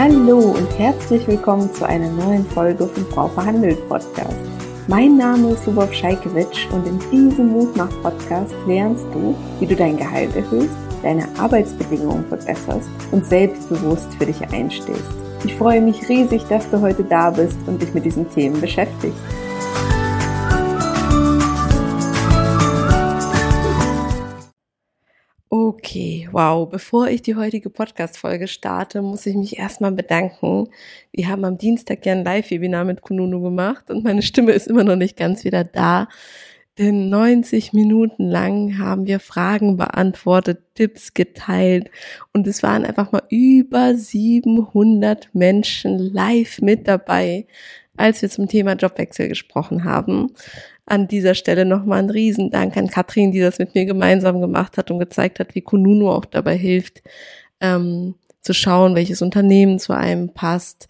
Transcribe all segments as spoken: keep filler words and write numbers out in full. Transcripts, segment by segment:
Hallo und herzlich willkommen zu einer neuen Folge vom Frau verhandelt Podcast. Mein Name ist Lubov Scheikewitsch und in diesem Mutmach-Podcast lernst du, wie du dein Gehalt erhöhst, deine Arbeitsbedingungen verbesserst und selbstbewusst für dich einstehst. Ich freue mich riesig, dass du heute da bist und dich mit diesen Themen beschäftigst. Okay, wow. Bevor ich die heutige Podcast-Folge starte, muss ich mich erstmal bedanken. Wir haben am Dienstag ja ein Live-Webinar mit Kununu gemacht und meine Stimme ist immer noch nicht ganz wieder da. Denn neunzig Minuten lang haben wir Fragen beantwortet, Tipps geteilt und es waren einfach mal über siebenhundert Menschen live mit dabei, als wir zum Thema Jobwechsel gesprochen haben. An dieser Stelle nochmal ein Riesendank an Katrin, die das mit mir gemeinsam gemacht hat und gezeigt hat, wie Kununu auch dabei hilft, ähm, zu schauen, welches Unternehmen zu einem passt,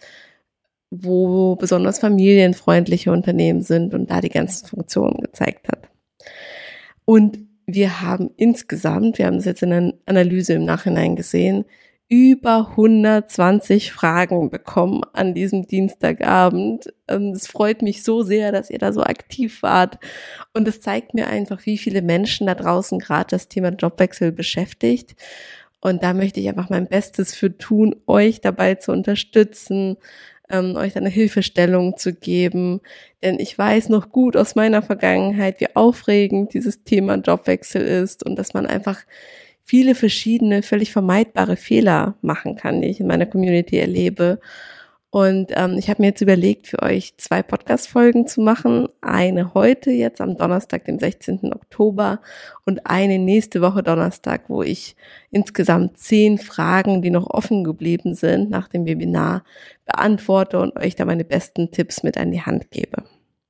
wo besonders familienfreundliche Unternehmen sind und da die ganzen Funktionen gezeigt hat. Und wir haben insgesamt, wir haben das jetzt in der Analyse im Nachhinein gesehen, über hundertzwanzig Fragen bekommen an diesem Dienstagabend. Es freut mich so sehr, dass ihr da so aktiv wart. Und es zeigt mir einfach, wie viele Menschen da draußen gerade das Thema Jobwechsel beschäftigt. Und da möchte ich einfach mein Bestes für tun, euch dabei zu unterstützen, ähm, euch eine Hilfestellung zu geben. Denn ich weiß noch gut aus meiner Vergangenheit, wie aufregend dieses Thema Jobwechsel ist und dass man einfach viele verschiedene, völlig vermeidbare Fehler machen kann, die ich in meiner Community erlebe. Und ähm, ich habe mir jetzt überlegt, für euch zwei Podcast-Folgen zu machen. Eine heute, jetzt am Donnerstag, dem sechzehnten Oktober und eine nächste Woche Donnerstag, wo ich insgesamt zehn Fragen, die noch offen geblieben sind, nach dem Webinar beantworte und euch da meine besten Tipps mit an die Hand gebe.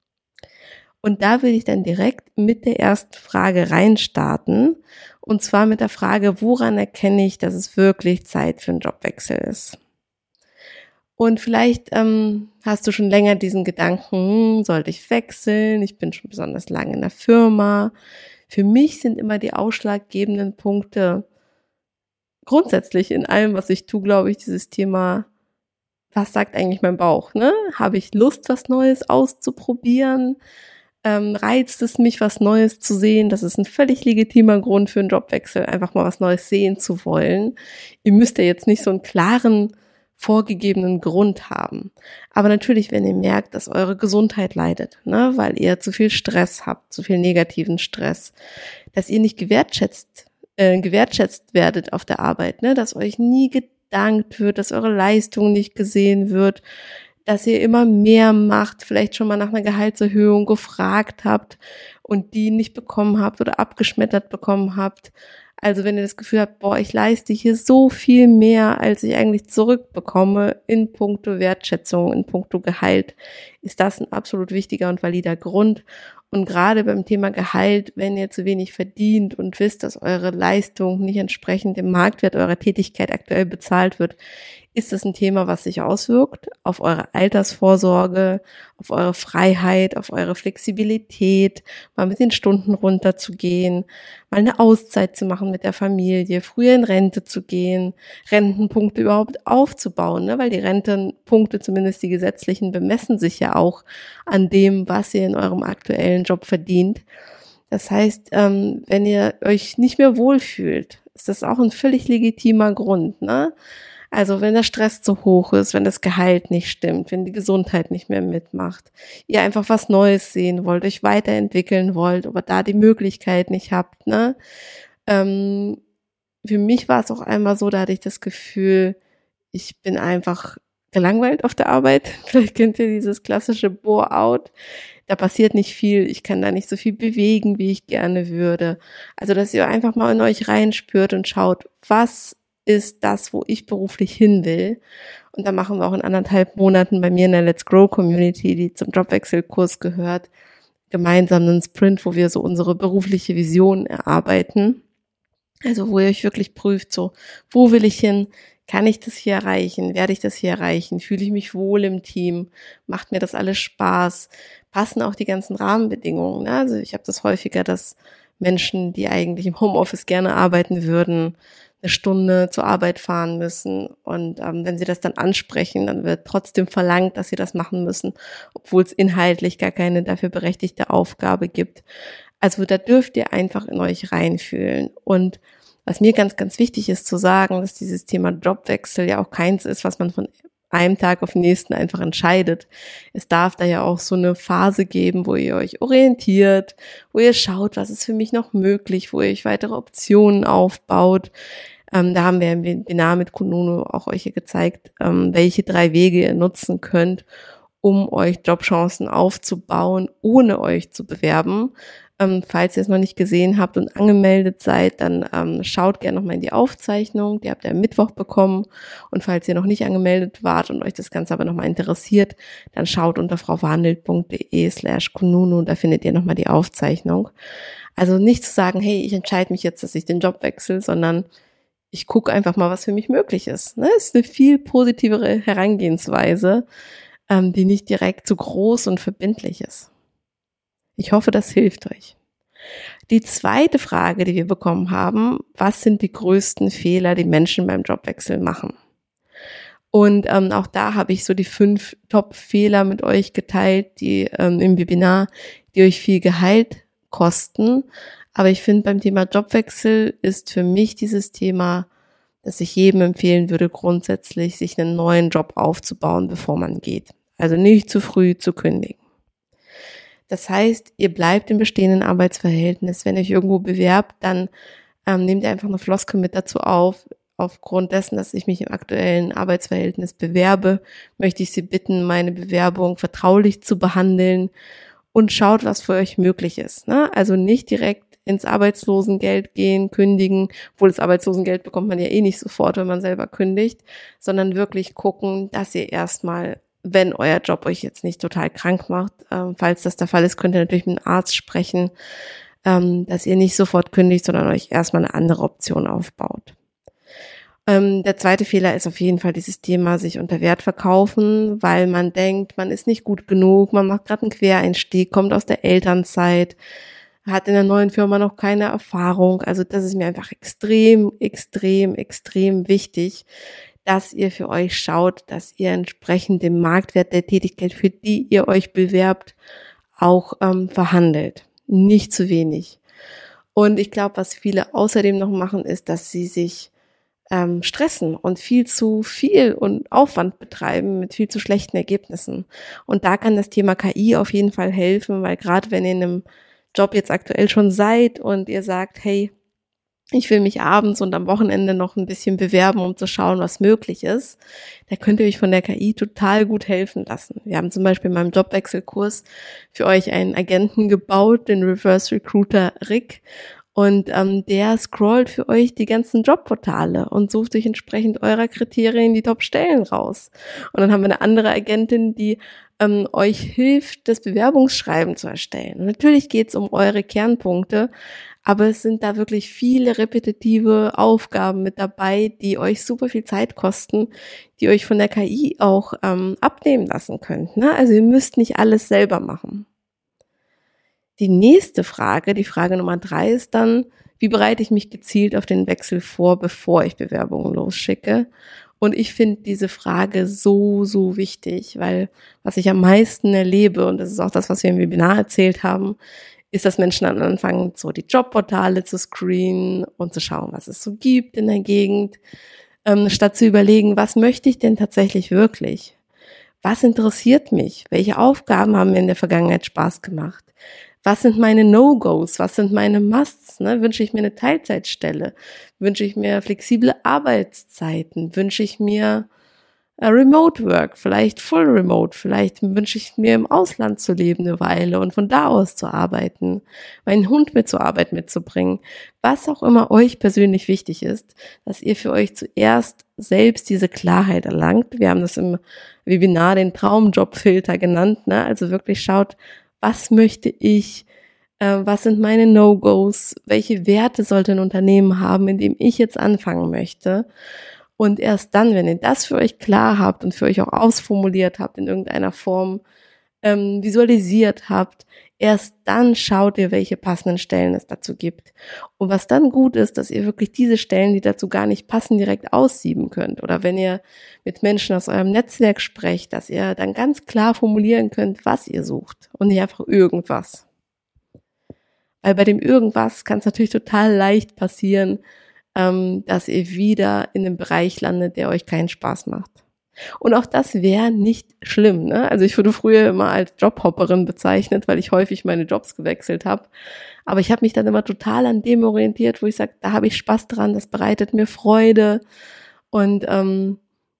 Und da will ich dann direkt mit der ersten Frage reinstarten. Und zwar mit der Frage, woran erkenne ich, dass es wirklich Zeit für einen Jobwechsel ist? Und vielleicht ähm, hast du schon länger diesen Gedanken, hm, sollte ich wechseln? Ich bin schon besonders lange in der Firma. Für mich sind immer die ausschlaggebenden Punkte grundsätzlich in allem, was ich tue, glaube ich, dieses Thema, was sagt eigentlich mein Bauch? Ne? Habe ich Lust, was Neues auszuprobieren? Ähm, reizt es mich, was Neues zu sehen? Das ist ein völlig legitimer Grund für einen Jobwechsel, einfach mal was Neues sehen zu wollen. Ihr müsst ja jetzt nicht so einen klaren, vorgegebenen Grund haben. Aber natürlich, wenn ihr merkt, dass eure Gesundheit leidet, ne, weil ihr zu viel Stress habt, zu viel negativen Stress, dass ihr nicht gewertschätzt, äh, gewertschätzt werdet auf der Arbeit, ne, dass euch nie gedankt wird, dass eure Leistung nicht gesehen wird, dass ihr immer mehr macht, vielleicht schon mal nach einer Gehaltserhöhung gefragt habt und die nicht bekommen habt oder abgeschmettert bekommen habt. Also wenn ihr das Gefühl habt, boah, ich leiste hier so viel mehr, als ich eigentlich zurückbekomme in puncto Wertschätzung, in puncto Gehalt, ist das ein absolut wichtiger und valider Grund. Und gerade beim Thema Gehalt, wenn ihr zu wenig verdient und wisst, dass eure Leistung nicht entsprechend dem Marktwert eurer Tätigkeit aktuell bezahlt wird, ist das ein Thema, was sich auswirkt auf eure Altersvorsorge, auf eure Freiheit, auf eure Flexibilität, mal mit den Stunden runterzugehen, mal eine Auszeit zu machen mit der Familie, früher in Rente zu gehen, Rentenpunkte überhaupt aufzubauen, ne? Weil die Rentenpunkte, zumindest die gesetzlichen, bemessen sich ja auch an dem, was ihr in eurem aktuellen Job verdient. Das heißt, ähm, wenn ihr euch nicht mehr wohlfühlt, ist das auch ein völlig legitimer Grund, ne? Also wenn der Stress zu hoch ist, wenn das Gehalt nicht stimmt, wenn die Gesundheit nicht mehr mitmacht, ihr einfach was Neues sehen wollt, euch weiterentwickeln wollt, aber da die Möglichkeit nicht habt, ne? Ähm, für mich war es auch einmal so, da hatte ich das Gefühl, ich bin einfach gelangweilt auf der Arbeit. Vielleicht kennt ihr dieses klassische Bore-out. Da passiert nicht viel, ich kann da nicht so viel bewegen, wie ich gerne würde. Also, dass ihr einfach mal in euch reinspürt und schaut, was ist das, wo ich beruflich hin will. Und da machen wir auch in anderthalb Monaten bei mir in der Let's Grow Community, die zum Jobwechselkurs gehört, gemeinsam einen Sprint, wo wir so unsere berufliche Vision erarbeiten. Also wo ihr euch wirklich prüft, so, wo will ich hin? Kann ich das hier erreichen? Werde ich das hier erreichen? Fühle ich mich wohl im Team? Macht mir das alles Spaß? Passen auch die ganzen Rahmenbedingungen? Ne? Also ich habe das häufiger, dass Menschen, die eigentlich im Homeoffice gerne arbeiten würden, eine Stunde zur Arbeit fahren müssen. Und ähm, wenn sie das dann ansprechen, dann wird trotzdem verlangt, dass sie das machen müssen, obwohl es inhaltlich gar keine dafür berechtigte Aufgabe gibt. Also da dürft ihr einfach in euch reinfühlen. Und was mir ganz, ganz wichtig ist zu sagen, dass dieses Thema Jobwechsel ja auch keins ist, was man von einem Tag auf den nächsten einfach entscheidet. Es darf da ja auch so eine Phase geben, wo ihr euch orientiert, wo ihr schaut, was ist für mich noch möglich, wo ihr euch weitere Optionen aufbaut. Ähm, da haben wir im Webinar mit Kununu auch euch gezeigt, ähm, welche drei Wege ihr nutzen könnt, um euch Jobchancen aufzubauen, ohne euch zu bewerben. Ähm, falls ihr es noch nicht gesehen habt und angemeldet seid, dann ähm, schaut gerne nochmal in die Aufzeichnung. Die habt ihr am Mittwoch bekommen. Und falls ihr noch nicht angemeldet wart und euch das Ganze aber nochmal interessiert, dann schaut unter frauverhandelt.de slash kununu. Da findet ihr nochmal die Aufzeichnung. Also nicht zu sagen, hey, ich entscheide mich jetzt, dass ich den Job wechsle, sondern ich gucke einfach mal, was für mich möglich ist. Das ist eine viel positivere Herangehensweise, ähm, die nicht direkt zu groß und verbindlich ist. Ich hoffe, das hilft euch. Die zweite Frage, die wir bekommen haben, was sind die größten Fehler, die Menschen beim Jobwechsel machen? Und ähm, auch da habe ich so die fünf Top-Fehler mit euch geteilt, die ähm, im Webinar, die euch viel Gehalt kosten. Aber ich finde, beim Thema Jobwechsel ist für mich dieses Thema, dass ich jedem empfehlen würde, grundsätzlich sich einen neuen Job aufzubauen, bevor man geht. Also nicht zu früh zu kündigen. Das heißt, ihr bleibt im bestehenden Arbeitsverhältnis. Wenn ihr euch irgendwo bewerbt, dann ähm, nehmt ihr einfach eine Floskel mit dazu auf. Aufgrund dessen, dass ich mich im aktuellen Arbeitsverhältnis bewerbe, möchte ich Sie bitten, meine Bewerbung vertraulich zu behandeln und schaut, was für euch möglich ist. Ne? Also nicht direkt ins Arbeitslosengeld gehen, kündigen, obwohl das Arbeitslosengeld bekommt man ja eh nicht sofort, wenn man selber kündigt, sondern wirklich gucken, dass ihr erstmal, wenn euer Job euch jetzt nicht total krank macht, ähm, falls das der Fall ist, könnt ihr natürlich mit einem Arzt sprechen, ähm, dass ihr nicht sofort kündigt, sondern euch erstmal eine andere Option aufbaut. Ähm, der zweite Fehler ist auf jeden Fall dieses Thema, sich unter Wert verkaufen, weil man denkt, man ist nicht gut genug, man macht gerade einen Quereinstieg, kommt aus der Elternzeit, hat in der neuen Firma noch keine Erfahrung. Also das ist mir einfach extrem, extrem, extrem wichtig, dass ihr für euch schaut, dass ihr entsprechend den Marktwert der Tätigkeit, für die ihr euch bewerbt, auch ähm, verhandelt. Nicht zu wenig. Und ich glaube, was viele außerdem noch machen, ist, dass sie sich ähm, stressen und viel zu viel und Aufwand betreiben mit viel zu schlechten Ergebnissen. Und da kann das Thema K I auf jeden Fall helfen, weil gerade wenn ihr in einem Job jetzt aktuell schon seid und ihr sagt, hey, ich will mich abends und am Wochenende noch ein bisschen bewerben, um zu schauen, was möglich ist, da könnt ihr euch von der K I total gut helfen lassen. Wir haben zum Beispiel in meinem Jobwechselkurs für euch einen Agenten gebaut, den Reverse Recruiter Rick, und ähm, der scrollt für euch die ganzen Jobportale und sucht euch entsprechend eurer Kriterien die Top-Stellen raus. Und dann haben wir eine andere Agentin, die ähm, euch hilft, das Bewerbungsschreiben zu erstellen. Und natürlich geht es um eure Kernpunkte, aber es sind da wirklich viele repetitive Aufgaben mit dabei, die euch super viel Zeit kosten, die euch von der K I auch ähm, abnehmen lassen könnt. Ne? Also ihr müsst nicht alles selber machen. Die nächste Frage, die Frage Nummer drei ist dann, wie bereite ich mich gezielt auf den Wechsel vor, bevor ich Bewerbungen losschicke? Und ich finde diese Frage so, so wichtig, weil was ich am meisten erlebe, und das ist auch das, was wir im Webinar erzählt haben, ist, dass Menschen dann anfangen, so die Jobportale zu screenen und zu schauen, was es so gibt in der Gegend, ähm, statt zu überlegen, was möchte ich denn tatsächlich wirklich? Was interessiert mich? Welche Aufgaben haben mir in der Vergangenheit Spaß gemacht? Was sind meine No-Gos? Was sind meine Musts? Ne? Wünsche ich mir eine Teilzeitstelle? Wünsche ich mir flexible Arbeitszeiten? Wünsche ich mir äh, Remote Work? Vielleicht Full Remote? Vielleicht wünsche ich mir im Ausland zu leben eine Weile und von da aus zu arbeiten, meinen Hund mit zur Arbeit mitzubringen. Was auch immer euch persönlich wichtig ist, dass ihr für euch zuerst selbst diese Klarheit erlangt. Wir haben das im Webinar den Traumjobfilter genannt. Ne? Also wirklich schaut, was möchte ich, äh, was sind meine No-Gos, welche Werte sollte ein Unternehmen haben, in dem ich jetzt anfangen möchte. Und erst dann, wenn ihr das für euch klar habt und für euch auch ausformuliert habt in irgendeiner Form, ähm, visualisiert habt, Erst dann schaut ihr, welche passenden Stellen es dazu gibt. Und was dann gut ist, dass ihr wirklich diese Stellen, die dazu gar nicht passen, direkt aussieben könnt. Oder wenn ihr mit Menschen aus eurem Netzwerk sprecht, dass ihr dann ganz klar formulieren könnt, was ihr sucht und nicht einfach irgendwas. Weil bei dem irgendwas kann es natürlich total leicht passieren, ähm, dass ihr wieder in einem Bereich landet, der euch keinen Spaß macht. Und auch das wäre nicht schlimm, ne? Also ich wurde früher immer als Jobhopperin bezeichnet, weil ich häufig meine Jobs gewechselt habe. Aber ich habe mich dann immer total an dem orientiert, wo ich sage, da habe ich Spaß dran, das bereitet mir Freude. Und ähm,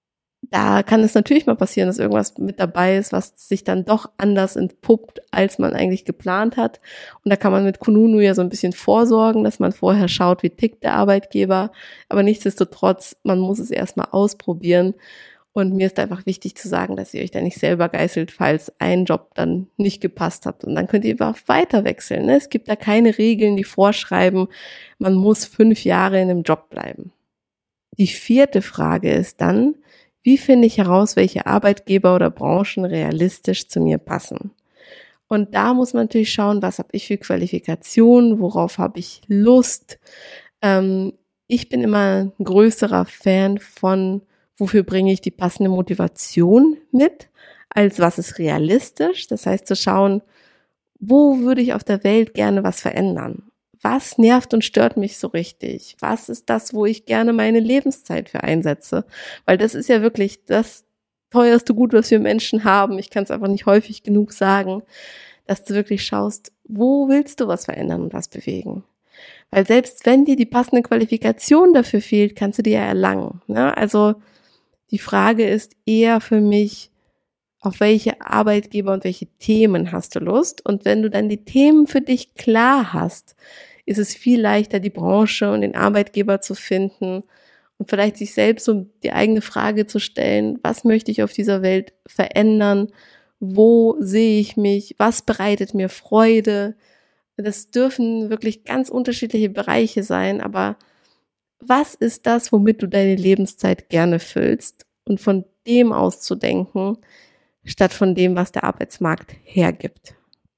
da kann es natürlich mal passieren, dass irgendwas mit dabei ist, was sich dann doch anders entpuppt, als man eigentlich geplant hat. Und da kann man mit Kununu ja so ein bisschen vorsorgen, dass man vorher schaut, wie tickt der Arbeitgeber. Aber nichtsdestotrotz, man muss es erstmal ausprobieren. Und mir ist einfach wichtig zu sagen, dass ihr euch da nicht selber geißelt, falls ein Job dann nicht gepasst hat. Und dann könnt ihr einfach weiter wechseln. Ne? Es gibt da keine Regeln, die vorschreiben, man muss fünf Jahre in einem Job bleiben. Die vierte Frage ist dann, wie finde ich heraus, welche Arbeitgeber oder Branchen realistisch zu mir passen? Und da muss man natürlich schauen, was habe ich für Qualifikationen, worauf habe ich Lust. Ähm, ich bin immer ein größerer Fan von, wofür bringe ich die passende Motivation mit, als was ist realistisch. Das heißt zu schauen, wo würde ich auf der Welt gerne was verändern? Was nervt und stört mich so richtig? Was ist das, wo ich gerne meine Lebenszeit für einsetze? Weil das ist ja wirklich das teuerste Gut, was wir Menschen haben. Ich kann es einfach nicht häufig genug sagen, dass du wirklich schaust, wo willst du was verändern und was bewegen? Weil selbst wenn dir die passende Qualifikation dafür fehlt, kannst du die ja erlangen. Ne? Also die Frage ist eher für mich, auf welche Arbeitgeber und welche Themen hast du Lust? Und wenn du dann die Themen für dich klar hast, ist es viel leichter, die Branche und den Arbeitgeber zu finden und vielleicht sich selbst so die eigene Frage zu stellen, was möchte ich auf dieser Welt verändern? Wo sehe ich mich? Was bereitet mir Freude? Das dürfen wirklich ganz unterschiedliche Bereiche sein, aber was ist das, womit du deine Lebenszeit gerne füllst? Und von dem auszudenken, statt von dem, was der Arbeitsmarkt hergibt.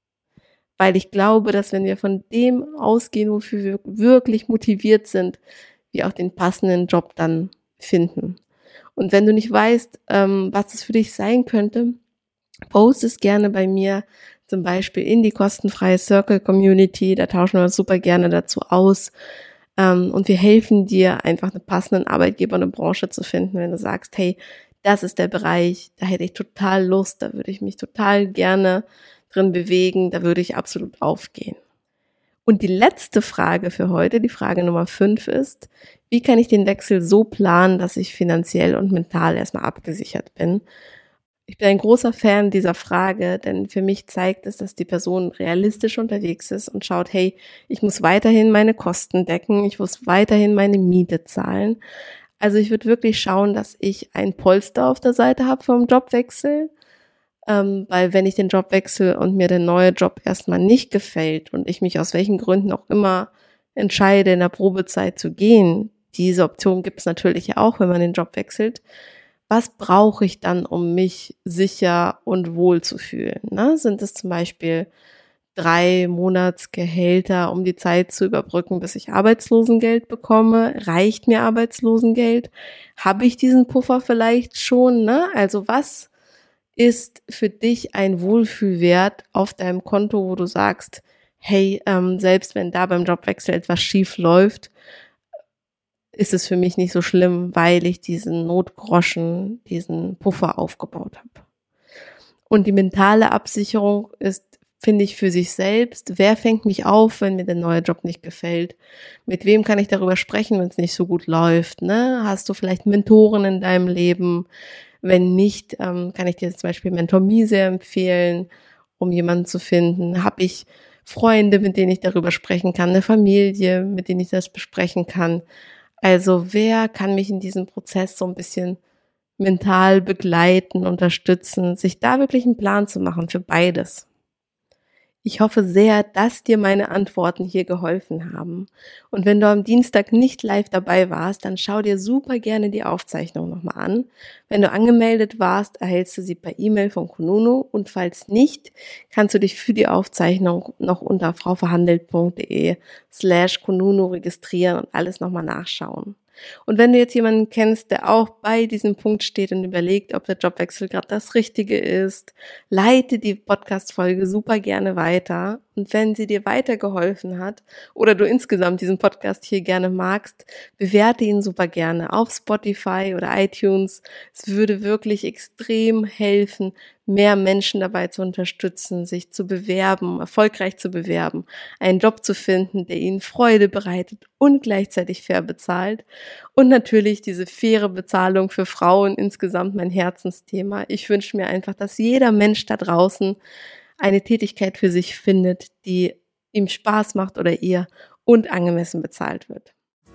Weil ich glaube, dass wenn wir von dem ausgehen, wofür wir wirklich motiviert sind, wir auch den passenden Job dann finden. Und wenn du nicht weißt, ähm, was es für dich sein könnte, post es gerne bei mir, zum Beispiel in die kostenfreie Circle Community, da tauschen wir uns super gerne dazu aus. Ähm, und wir helfen dir, einfach einen passenden Arbeitgeber und eine Branche zu finden, wenn du sagst, hey, das ist der Bereich, da hätte ich total Lust, da würde ich mich total gerne drin bewegen, da würde ich absolut aufgehen. Und die letzte Frage für heute, die Frage Nummer fünf ist, wie kann ich den Wechsel so planen, dass ich finanziell und mental erstmal abgesichert bin? Ich bin ein großer Fan dieser Frage, denn für mich zeigt es, dass die Person realistisch unterwegs ist und schaut, hey, ich muss weiterhin meine Kosten decken, ich muss weiterhin meine Miete zahlen. Also ich würde wirklich schauen, dass ich ein Polster auf der Seite habe vom Jobwechsel, ähm, weil wenn ich den Job wechsle und mir der neue Job erstmal nicht gefällt und ich mich aus welchen Gründen auch immer entscheide, in der Probezeit zu gehen, diese Option gibt es natürlich ja auch, wenn man den Job wechselt, was brauche ich dann, um mich sicher und wohl zu fühlen? Ne? Sind es zum Beispiel drei Monatsgehälter, um die Zeit zu überbrücken, bis ich Arbeitslosengeld bekomme? Reicht mir Arbeitslosengeld? Habe ich diesen Puffer vielleicht schon? Ne? Also was ist für dich ein Wohlfühlwert auf deinem Konto, wo du sagst, hey, ähm, selbst wenn da beim Jobwechsel etwas schief läuft, ist es für mich nicht so schlimm, weil ich diesen Notgroschen, diesen Puffer aufgebaut habe. Und die mentale Absicherung ist, finde ich, für sich selbst. Wer fängt mich auf, wenn mir der neue Job nicht gefällt? Mit wem kann ich darüber sprechen, wenn es nicht so gut läuft? Ne? Hast du vielleicht Mentoren in deinem Leben? Wenn nicht, ähm, kann ich dir zum Beispiel Mentor Me sehr empfehlen, um jemanden zu finden. Habe ich Freunde, mit denen ich darüber sprechen kann, eine Familie, mit denen ich das besprechen kann? Also wer kann mich in diesem Prozess so ein bisschen mental begleiten, unterstützen, sich da wirklich einen Plan zu machen für beides? Ich hoffe sehr, dass dir meine Antworten hier geholfen haben. Und wenn du am Dienstag nicht live dabei warst, dann schau dir super gerne die Aufzeichnung nochmal an. Wenn du angemeldet warst, erhältst du sie per E-Mail von Kununu und falls nicht, kannst du dich für die Aufzeichnung noch unter frauverhandelt.de slash Kununu registrieren und alles nochmal nachschauen. Und wenn du jetzt jemanden kennst, der auch bei diesem Punkt steht und überlegt, ob der Jobwechsel gerade das Richtige ist, leite die Podcast-Folge super gerne weiter. Und wenn sie dir weitergeholfen hat oder du insgesamt diesen Podcast hier gerne magst, bewerte ihn super gerne auf Spotify oder iTunes. Es würde wirklich extrem helfen, mehr Menschen dabei zu unterstützen, sich zu bewerben, erfolgreich zu bewerben, einen Job zu finden, der ihnen Freude bereitet und gleichzeitig fair bezahlt. Und natürlich diese faire Bezahlung für Frauen insgesamt mein Herzensthema. Ich wünsche mir einfach, dass jeder Mensch da draußen eine Tätigkeit für sich findet, die ihm Spaß macht oder ihr und angemessen bezahlt wird.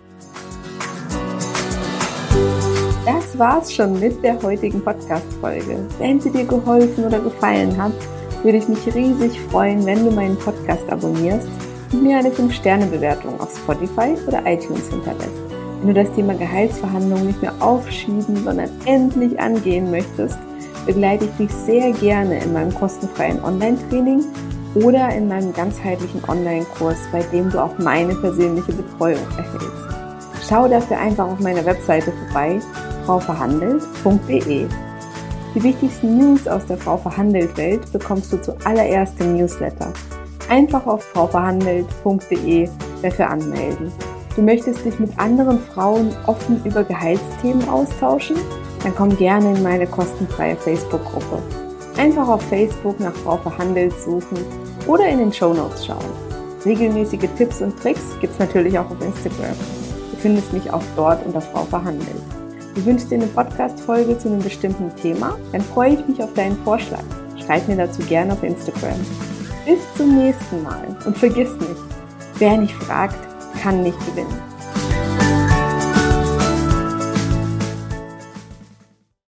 Das war's schon mit der heutigen Podcast-Folge. Wenn sie dir geholfen oder gefallen hat, würde ich mich riesig freuen, wenn du meinen Podcast abonnierst und mir eine fünf Sterne Bewertung auf Spotify oder iTunes hinterlässt. Wenn du das Thema Gehaltsverhandlungen nicht mehr aufschieben, sondern endlich angehen möchtest, begleite ich dich sehr gerne in meinem kostenfreien Online-Training oder in meinem ganzheitlichen Online-Kurs, bei dem du auch meine persönliche Betreuung erhältst. Schau dafür einfach auf meiner Webseite vorbei, frau verhandelt punkt de. Die wichtigsten News aus der Frau Verhandelt Welt bekommst du zuallererst im Newsletter. Einfach auf frau verhandelt punkt de dafür anmelden. Du möchtest dich mit anderen Frauen offen über Gehaltsthemen austauschen? Dann komm gerne in meine kostenfreie Facebook-Gruppe. Einfach auf Facebook nach Frau Verhandelt suchen oder in den Shownotes schauen. Regelmäßige Tipps und Tricks gibt's natürlich auch auf Instagram. Du findest mich auch dort unter Frau Verhandelt. Du wünschst dir eine Podcast-Folge zu einem bestimmten Thema? Dann freue ich mich auf deinen Vorschlag. Schreib mir dazu gerne auf Instagram. Bis zum nächsten Mal und vergiss nicht, wer nicht fragt, kann nicht gewinnen.